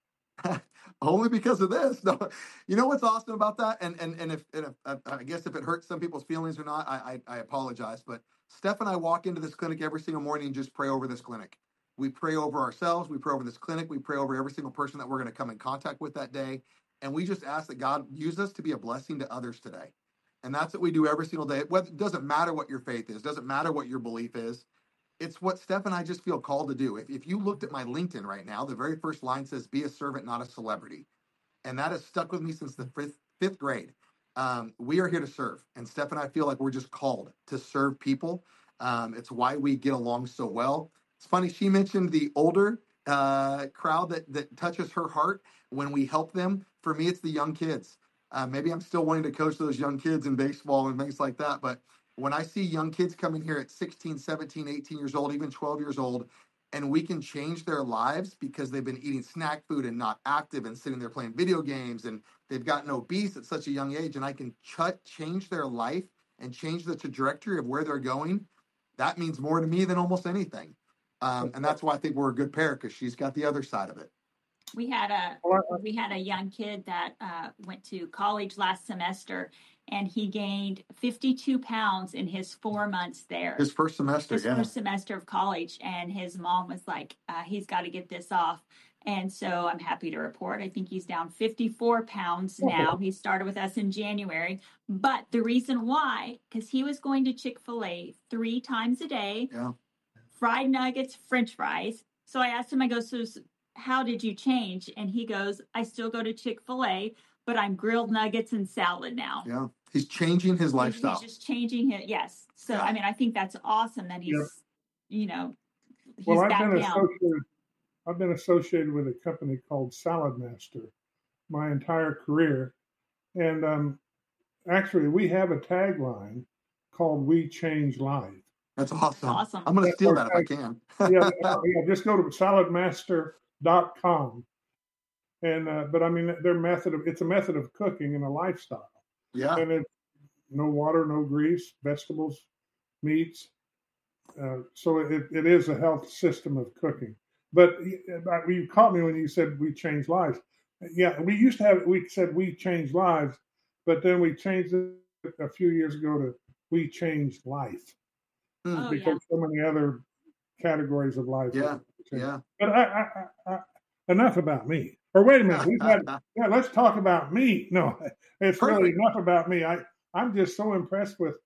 Only because of this. No, you know what's awesome about that, and and and if, and if uh, I guess if it hurts some people's feelings or not, I, I I apologize. But Steph and I walk into this clinic every single morning and just pray over this clinic. We pray over ourselves. We pray over this clinic. We pray over every single person that we're going to come in contact with that day, and we just ask that God use us to be a blessing to others today. And that's what we do every single day. Whether, it doesn't matter what your faith is, doesn't matter what your belief is. It's what Steph and I just feel called to do. If, if you looked at my LinkedIn right now, the very first line says, be a servant, not a celebrity. And that has stuck with me since the fifth, fifth grade. Um, we are here to serve. And Steph and I feel like we're just called to serve people. Um, it's why we get along so well. It's funny, she mentioned the older uh, crowd that, that touches her heart when we help them. For me, it's the young kids. Uh, maybe I'm still wanting to coach those young kids in baseball and things like that. But when I see young kids coming here at sixteen, seventeen, eighteen years old, even twelve years old, and we can change their lives because they've been eating snack food and not active and sitting there playing video games, and they've gotten obese at such a young age, and I can ch- change their life and change the trajectory of where they're going, that means more to me than almost anything. Um, and that's why I think we're a good pair, because she's got the other side of it. We had a Well, I- we had a young kid that uh, went to college last semester, and he gained fifty-two pounds in his four months there. His first semester, his yeah. first semester of college, and his mom was like, uh, he's got to get this off. And so I'm happy to report, I think he's down fifty-four pounds now. He started with us in January. But the reason why, because he was going to Chick-fil-A three times a day, Yeah. fried nuggets, French fries. So I asked him, I go, so how did you change? And he goes, I still go to Chick-fil-A, but I'm grilled nuggets and salad now. Yeah. He's changing his He's- lifestyle. He's just changing it. Yes. So, Yeah. I mean, I think that's awesome that he's, Yep. you know, he's Well, I've back been down. associated. I've been associated with a company called Salad Master my entire career, and um, actually, we have a tagline called "We Change Lives." That's awesome. Awesome. I'm going to That's steal our that if I tag- can. yeah, yeah, just go to salad master dot com, and uh, but I mean, their method of it's a method of cooking and a lifestyle, Yeah. and it's no water, no grease, vegetables, meats. Uh, so it, it is a health system of cooking. But uh, you caught me when you said we change lives. Yeah, we used to have, we said we change lives, but then we changed it a few years ago to we change life. Oh, because so many other categories of life. Yeah. Yeah. But I, I, I, I, enough about me. Or wait a minute, we've had, yeah, let's talk about me. No, it's Perfect. really enough about me. I, I'm just so impressed with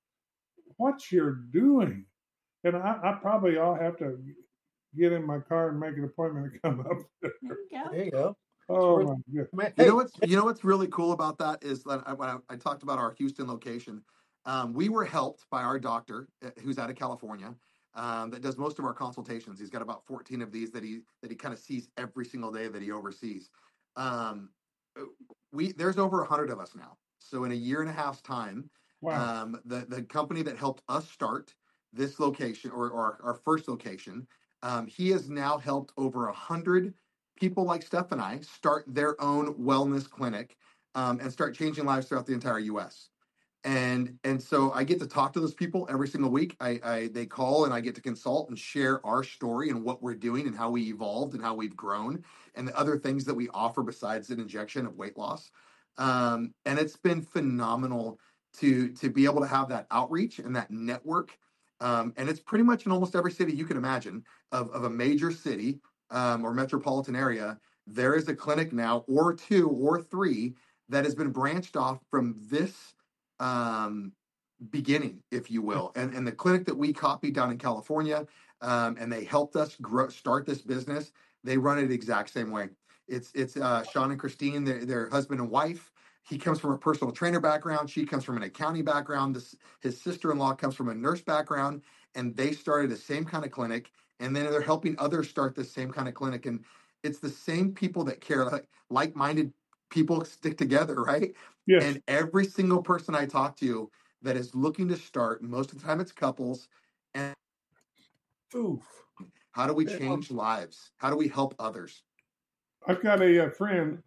what you're doing. And I, I probably all have to get in my car and make an appointment to come up. There you go. There you go. Oh worth- my goodness. Man, You hey, know what's you know what's really cool about that is that I, when I, I talked about our Houston location, um, we were helped by our doctor uh, who's out of California, um, that does most of our consultations. He's got about fourteen of these that he that he kind of sees every single day that he oversees. Um, we there's over a hundred of us now. So in a year and a half's time, Wow. Um, the the company that helped us start this location or, or our first location, um, he has now helped over a hundred people like Steph and I start their own wellness clinic um, and start changing lives throughout the entire U S and and so I get to talk to those people every single week. I, I they call and I get to consult and share our story and what we're doing and how we evolved and how we've grown and the other things that we offer besides an injection of weight loss. Um, and it's been phenomenal to to be able to have that outreach and that network. Um, and it's pretty much in almost every city you can imagine of, of a major city um, or metropolitan area. There is a clinic now, or two, or three that has been branched off from this um, beginning, if you will. And, and the clinic that we copied down in California, um, and they helped us grow, start this business, they run it the exact same way. It's it's uh, Sean and Christine, their, their husband and wife. He comes from a personal trainer background. She comes from an accounting background. This, his sister-in-law comes from a nurse background, and they started the same kind of clinic. And then they're helping others start the same kind of clinic. And it's the same people that care, like like-minded people stick together, right? Yes. And every single person I talk to that is looking to start, most of the time it's couples. And Oof. how do we Yeah. change lives? How do we help others? I've got a, a friend.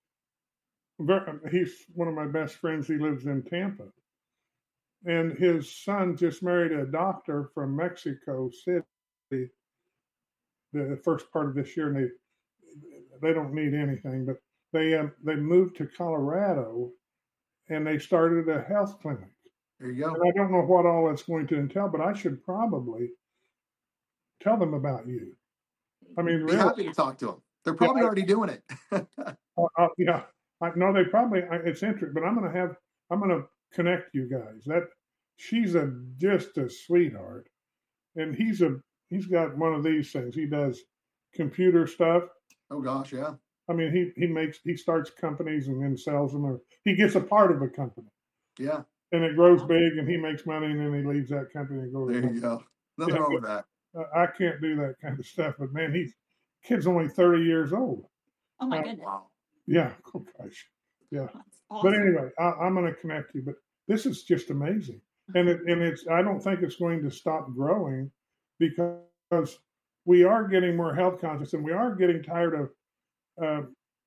ver- He's one of my best friends. He lives in Tampa. And his son just married a doctor from Mexico City the first part of this year. And they, they don't need anything, but they, um, they moved to Colorado and they started a health clinic. There you go. And I don't know what all it's going to entail, but I should probably tell them about you. I mean, Be really, happy to talk to them. They're probably Yeah, I- already doing it. uh, uh, yeah, I know they probably, I- it's interesting, but I'm going to have, I'm going to connect you guys. That she's a just a sweetheart, and he's a he's got one of these things. He does computer stuff. Oh gosh, yeah. I mean, he he makes he starts companies and then sells them, or he gets a part of a company, Yeah. and it grows big, and he makes money, and then he leaves that company and goes. There you go. Nothing Yeah, wrong with that. Uh, I can't do that kind of stuff, but man, he's kid's only thirty years old. Oh my Uh, goodness. Wow. Yeah, oh gosh, yeah. That's awesome. But anyway, I, I'm going to connect you. But this is just amazing, and it, and it's I don't think it's going to stop growing because we are getting more health conscious, and we are getting tired of uh,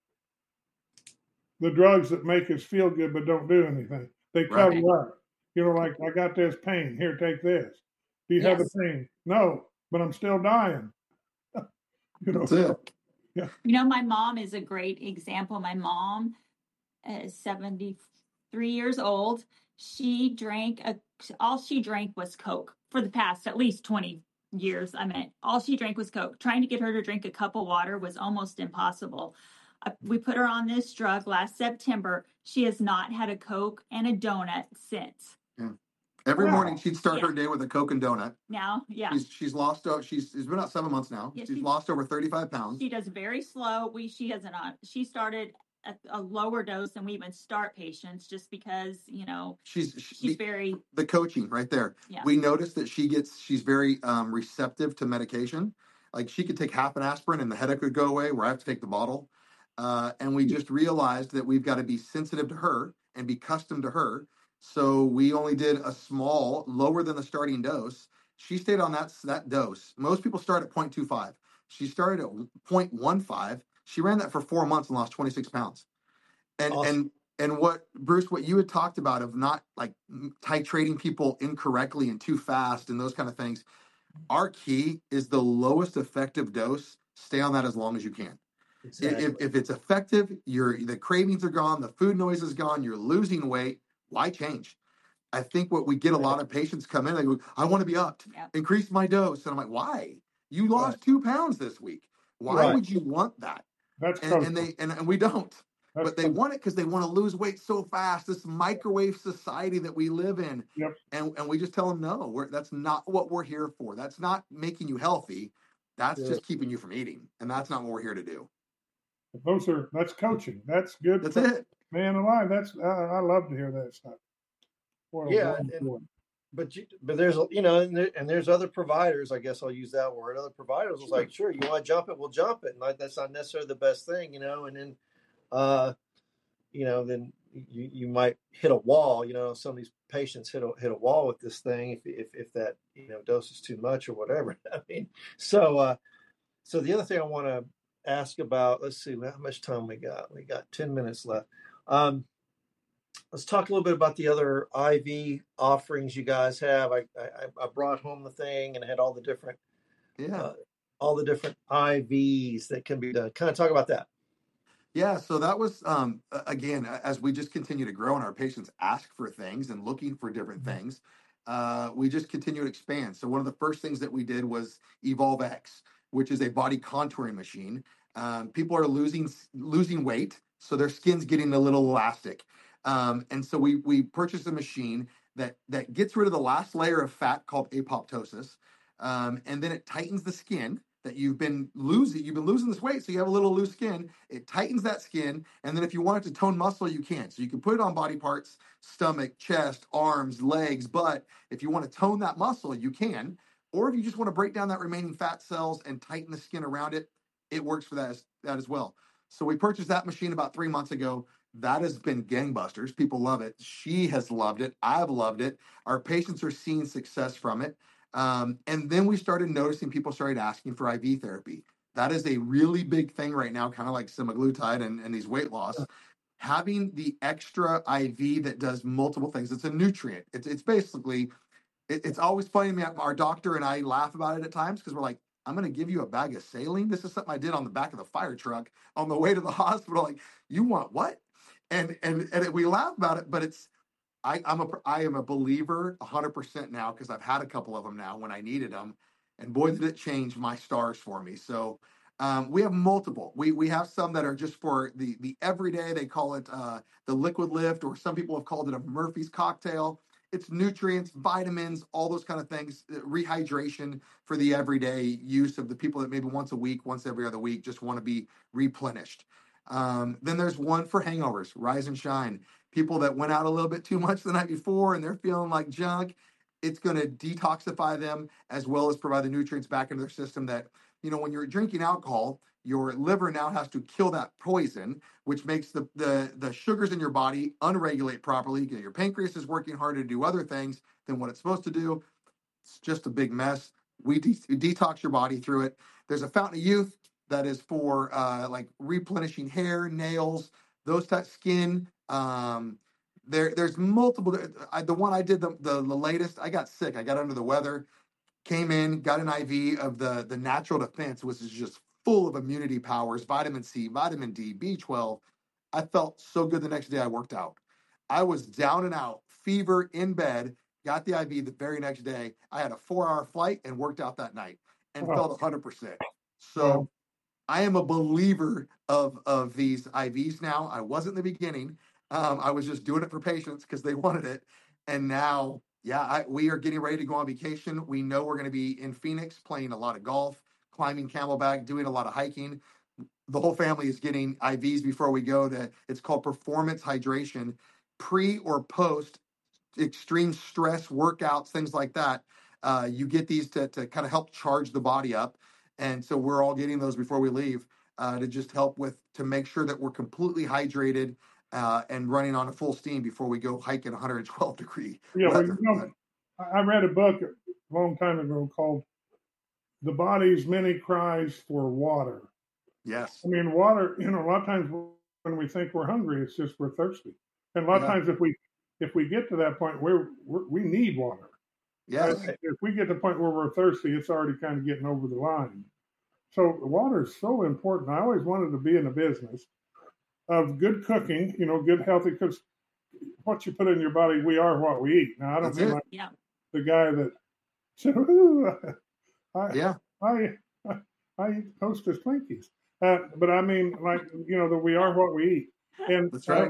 the drugs that make us feel good but don't do anything. They cover Right. up. You know, like I got this pain. Here, take this. Do you have Yes. the pain? No, but I'm still dying. You know, That's it. You know, my mom is a great example. My mom is seventy-three years old. She drank a, all she drank was Coke for the past at least twenty years. I mean, all she drank was Coke. Trying to get her to drink a cup of water was almost impossible. Uh, we put her on this drug last September. She has not had a Coke and a donut since. Every Wow. morning she'd start Yeah. her day with a Coke and donut. Now, yeah, She's she's lost. Uh, she's it's been about seven months now. Yeah, she's she- lost over thirty-five pounds. she does very slow. We she has not. She started at a lower dose than we even start patients, just because you know She's she, she's very the coaching right there. Yeah. We noticed that she gets she's very um, receptive to medication. Like she could take half an aspirin and the headache would go away, where I have to take the bottle. Uh, and we just realized that we've got to be sensitive to her and be custom to her. So we only did a small, lower than the starting dose. She stayed on that that dose. Most people start at zero point two five. She started at zero point one five. She ran that for four months and lost twenty-six pounds. And Awesome. and and what Bruce, what you had talked about of not like titrating people incorrectly and too fast and those kind of things. Our key is the lowest effective dose. Stay on that as long as you can. Exactly. If, if it's effective, your the cravings are gone, the food noise is gone, you're losing weight. Why change? I think what we get a lot of patients come in, they go, I want to be upped, Yep. increase my dose. And I'm like, why? You lost Right. two pounds this week. Why Right. would you want that? That's And, coaching. and they and, and we don't. That's But they coaching. want it because they want to lose weight so fast. This microwave society that we live in. Yep. And and we just tell them, no, we're, that's not what we're here for. That's not making you healthy. That's Yeah. just keeping you from eating. And that's not what we're here to do. Those are that's coaching. That's good. That's co- it. Man alive. That's I, I love to hear that stuff. What a Yeah, wonderful and- one. But you, but there's you know, and, there, and there's other providers. I guess I'll use that word. Other providers was like, sure, you want to jump it, we'll jump it. And like, that's not necessarily the best thing, you know. And then, uh, you know, then you, you might hit a wall. You know, some of these patients hit a, hit a wall with this thing if, if, if that, you know, dose is too much or whatever. I mean, so, uh, so the other thing I want to ask about, let's see, how much time we got? We got ten minutes left. Um, let's talk a little bit about the other I V offerings you guys have. I, I, I brought home the thing and had all the different, Yeah. uh, all the different I Vs that can be done. Kind of talk about that. Yeah, so that was um, a- again, a- as we just continue to grow and our patients ask for things and looking for different things, uh, we just continue to expand. So one of the first things that we did was Evolve X, which is a body contouring machine. Um, people are losing losing weight, so their skin's getting a little elastic, um, and so we we purchased a machine that that gets rid of the last layer of fat called apoptosis, um, and then it tightens the skin that you've been losing. You've been losing this weight, so you have a little loose skin. It tightens that skin, and then if you want it to tone muscle, you can. So you can put it on body parts, stomach, chest, arms, legs, butt. If you want to tone that muscle, you can. Or if you just want to break down that remaining fat cells and tighten the skin around it, it works for that as, that as well. So we purchased that machine about three months ago. That has been gangbusters. People love it. She has loved it. I've loved it. Our patients are seeing success from it. Um, and then we started noticing people started asking for I V therapy. That is a really big thing right now, kind of like semaglutide and, and these weight loss. Having the extra I V that does multiple things. It's a nutrient. It's it's basically, it, it's always funny to me. Our doctor and I laugh about it at times because we're like, I'm going to give you a bag of saline. This is something I did on the back of the fire truck on the way to the hospital. Like, you want what? And and and we laugh about it, but it's, I, I'm a I am a believer one hundred percent now because I've had a couple of them now when I needed them, and boy did it change my stars for me. So um, we have multiple. We we have some that are just for the the everyday. They call it uh, the liquid lift, or some people have called it a Murphy's cocktail. It's nutrients, vitamins, all those kind of things. uh, Rehydration for the everyday use of the people that maybe once a week, once every other week, just want to be replenished. Um, then there's one for hangovers, Rise and Shine. People that went out a little bit too much the night before and they're feeling like junk, it's going to detoxify them as well as provide the nutrients back into their system that, you know, when you're drinking alcohol, your liver now has to kill that poison, which makes the, the, the sugars in your body unregulate properly. Your pancreas is working harder to do other things than what it's supposed to do. It's just a big mess. We, de- we detox your body through it. There's a Fountain of Youth that is for uh, like replenishing hair, nails, those types, skin. Um, there, there's multiple. I, the one I did the, the the latest. I got sick. I got under the weather. Came in, got an I V of the the Natural Defense, which is just full of immunity powers, vitamin C, vitamin D, B twelve. I felt so good the next day I worked out. I was down and out, fever in bed, got the I V the very next day. I had a four hour flight and worked out that night and Wow. felt one hundred percent. So Wow. I am a believer of, of these I Vs now. I wasn't in the beginning. Um, I was just doing it for patients because they wanted it. And now, yeah, I, we are getting ready to go on vacation. We know we're going to be in Phoenix playing a lot of golf, climbing Camelback, doing a lot of hiking. The whole family is getting I Vs before we go. To, it's called performance hydration, pre or post extreme stress workouts, things like that. Uh, you get these to, to kind of help charge the body up. And so we're all getting those before we leave uh, to just help with, to make sure that we're completely hydrated uh, and running on a full steam before we go hike in one hundred twelve degree Yeah, well, you weather. know, I I read a book a long time ago called The Body's Many Cries for Water. Yes. I mean, water, you know, a lot of times when we think we're hungry, it's just we're thirsty. And a lot Yeah. of times if we if we get to that point where we're, we need water. Yes. And if we get to the point where we're thirsty, it's already kind of getting over the line. So water is so important. I always wanted to be in the business of good cooking, you know, good healthy, because what you put in your body, we are what we eat. Now, I don't That's mean it. like Yeah. the guy that said, "Ooh, I, Yeah. I, I, I eat Hostess Twinkies." Uh, but I mean, like, you know, that we are what we eat. And That's right. uh,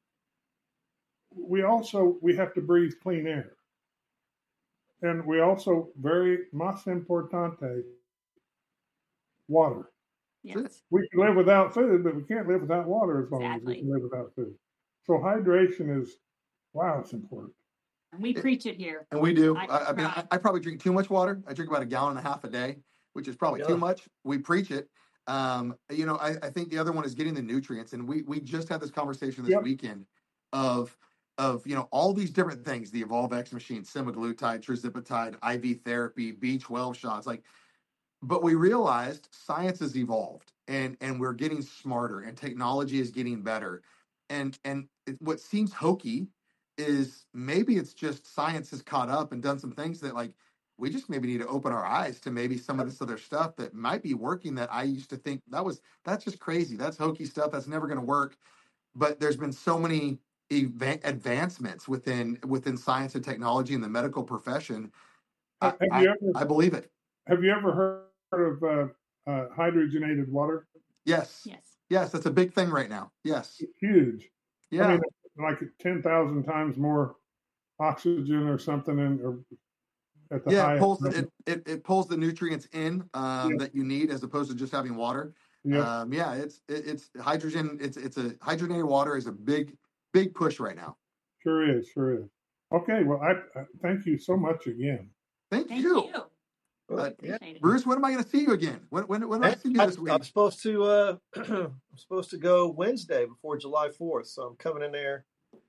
we also, we have to breathe clean air. And we also, very más importante, water. Yes. That's it. We can live without food, but we can't live without water as long as we Exactly. can live without food. So hydration is, wow, it's important. And we It- preach it here. And we do. I I, I mean, I, try. I probably drink too much water. I drink about a gallon and a half a day, which is probably too Yeah. much. We preach it. Um, you know, I, I think the other one is getting the nutrients. And we we just had this conversation this Yep. weekend of of you know all these different things, the Evolve X machine, semaglutide, tirzepatide, I V therapy, B twelve shots, like, but we realized science has evolved, and and we're getting smarter, and technology is getting better, and and it, what seems hokey is maybe it's just science has caught up and done some things that, like, we just maybe need to open our eyes to maybe some of this other stuff that might be working, that I used to think that was that's just crazy, that's hokey stuff, that's never going to work. But there's been so many eva- advancements within within science and technology in the medical profession. I, Have I, you ever I believe it. have you ever heard of uh, uh, hydrogenated water? Yes. Yes. Yes, that's a big thing right now. Yes. It's huge. Yeah. I mean, like ten thousand times more oxygen or something, in, or at the Yeah, it highest pulls level. it, it, it pulls the nutrients in um, Yeah. that you need, as opposed to just having water. Yeah. Um, yeah, it's it, it's hydrogen. It's it's a hydrogenated water is a big big push right now. Sure is. Sure is. Okay. Well, I, I thank you so much again. Thank, Thank you, you. Well, Uh, yeah. Appreciate it. Bruce. When am I going to see you again? When when when do I And see you I, this week? I'm supposed to uh, I'm supposed to go Wednesday before July fourth, so I'm coming in there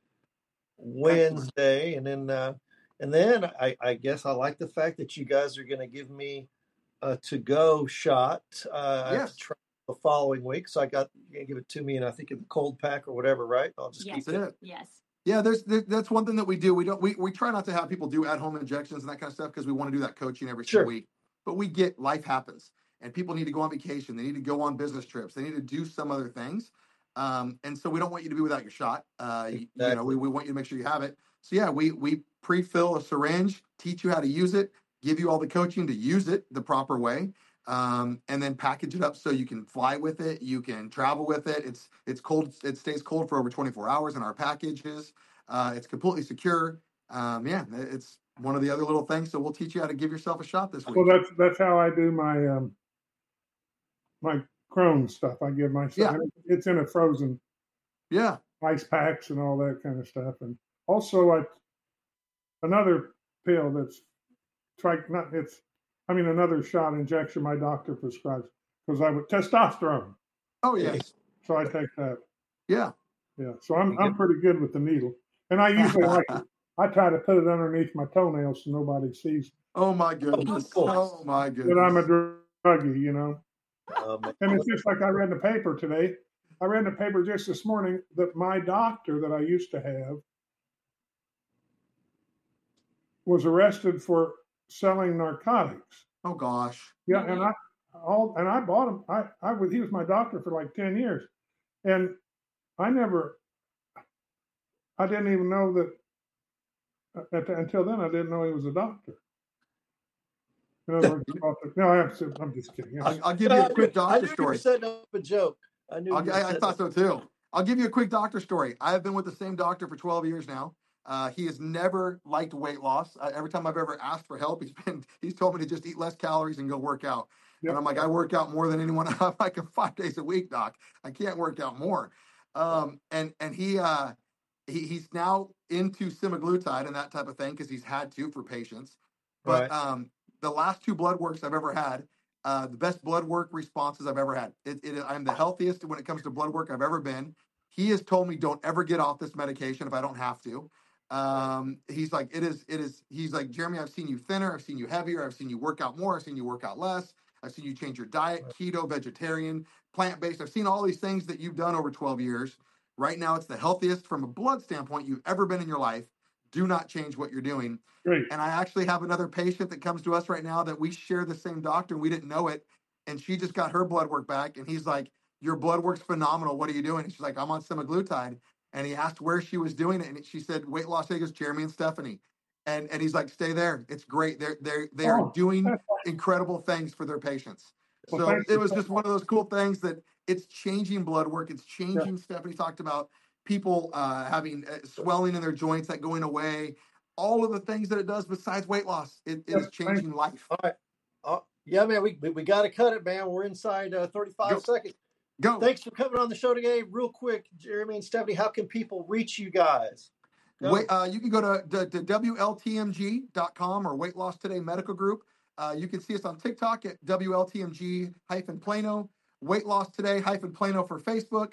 Wednesday, and then uh, and then I, I guess I like the fact that you guys are going to give me a to go shot. Uh, I have Yes. to try the following week, so I got you're going to give it to me, and I think in the cold pack or whatever, right? I'll just Yes. keep That's it. it. Yes. Yeah, there's there, that's one thing that we do. We don't we, we try not to have people do at home injections and that kind of stuff, because we want to do that coaching every Sure. single week. But we get life happens, and people need to go on vacation. They need to go on business trips. They need to do some other things. Um, and so we don't want you to be without your shot. Uh, you, you know, Exactly. we, we want you to make sure you have it. So yeah, we we pre-fill a syringe, teach you how to use it, give you all the coaching to use it the proper way, um, and then package it up so you can fly with it, you can travel with it. It's it's cold. It stays cold for over twenty-four hours in our packages. Uh, it's completely secure. Um, yeah, it's one of the other little things. So we'll teach you how to give yourself a shot this week. Well, that's that's how I do my um, my Crohn's stuff. I give myself. Yeah. and It's in a frozen Yeah. ice packs and all that kind of stuff. And also, I another pill that's try not it's. I mean, another shot injection my doctor prescribes, because I would testosterone. Oh yes. So I take that. Yeah. Yeah. So I'm You I'm get- pretty good with the needle, and I usually like I try to put it underneath my toenails so nobody sees Oh my goodness. course. Oh my goodness. that I'm a druggie, you know. Um, And it's just like I read in the paper today. I read in the paper just this morning that my doctor that I used to have was arrested for selling narcotics. Oh gosh. Yeah, and I all and I bought him. I I was he was my doctor for like ten years, and I never. I didn't even know that. At the, until then, I didn't know he was a doctor. In other words, I thought that- no, I have to, I'm just kidding. I'll, I'll give you a quick I doctor knew you were story. setting up a joke. I knew. I'll, you were I, I setting thought up- so too. I'll give you a quick doctor story. I have been with the same doctor for twelve years now. Uh, he has never liked weight loss. Uh, every time I've ever asked for help, he's been he's told me to just eat less calories and go work out. Yep. And I'm like, I work out more than anyone. I'm like five days a week, doc. I can't work out more. Um, and and he uh, he he's now into semaglutide and that type of thing because he's had to for patients. But Right. um, the last two blood works I've ever had, uh, the best blood work responses I've ever had. It, it, I'm the healthiest when it comes to blood work I've ever been. He has told me don't ever get off this medication if I don't have to. Um, he's like, it is, it is, he's like, Jeremy, I've seen you thinner. I've seen you heavier. I've seen you work out more. I've seen you work out less. I've seen you change your diet, keto, vegetarian, plant-based. I've seen all these things that you've done over twelve years. Right now, it's the healthiest from a blood standpoint you've ever been in your life. Do not change what you're doing. Great. And I actually have another patient that comes to us right now that we share the same doctor and we didn't know it. And she just got her blood work back. And he's like, your blood work's phenomenal. What are you doing? And she's like, I'm on semaglutide. And he asked where she was doing it. And she said, Weight Loss Vegas, Jeremy and Stephanie. And and he's like, stay there. It's great. They're they're they are Oh. doing incredible things for their patients. Well, So thank it you. was just one of those cool things that it's changing blood work. It's changing. Stephanie talked about people uh, having uh, swelling in their joints, that going away. All of the things that it does besides weight loss, it, it is Yes, changing life. All right. Uh, yeah, man, we we, we got to cut it, man. We're inside uh, thirty-five Go. seconds. Go. Thanks for coming on the show today. Real quick, Jeremy and Stephanie, how can people reach you guys? Go. Wait, uh, you can go to, to, to W L T M G dot com or Weight Loss Today Medical Group. Uh, you can see us on TikTok at W L T M G hyphen Plano, Weight Loss Today hyphen Plano for Facebook.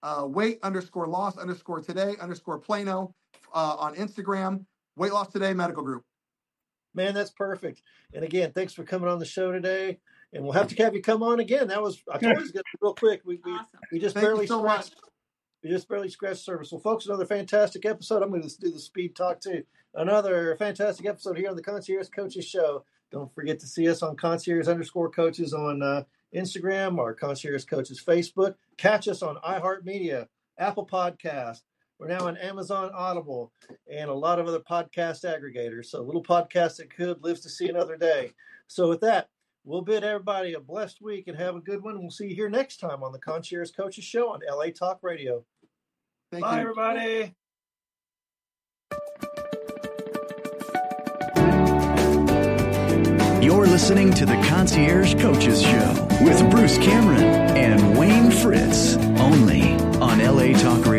uh, weight underscore loss underscore today underscore Plano uh, on Instagram. Weight Loss Today Medical Group. Man, that's perfect. And again, thanks for coming on the show today. And we'll have to have you come on again. That was, I told you it was going to be real quick. We, we, Awesome. we just Thank barely you so scratched. much. We just barely scratched the surface. Well, folks, another fantastic episode. I'm going to do the speed talk too. Another fantastic episode here on the Concierge Coaches Show. Don't forget to see us on Concierge underscore coaches on uh, Instagram or Concierge Coaches Facebook. Catch us on iHeartMedia, Apple Podcast. We're now on Amazon Audible and a lot of other podcast aggregators. So a little podcast that could lives to see another day. So with that, we'll bid everybody a blessed week and have a good one. We'll see you here next time on the Concierge Coaches Show on L A Talk Radio. Thank Bye, you. everybody. You're listening to the Concierge Coaches Show with Bruce Cameron and Wayne Fritz, only on L A Talk Radio.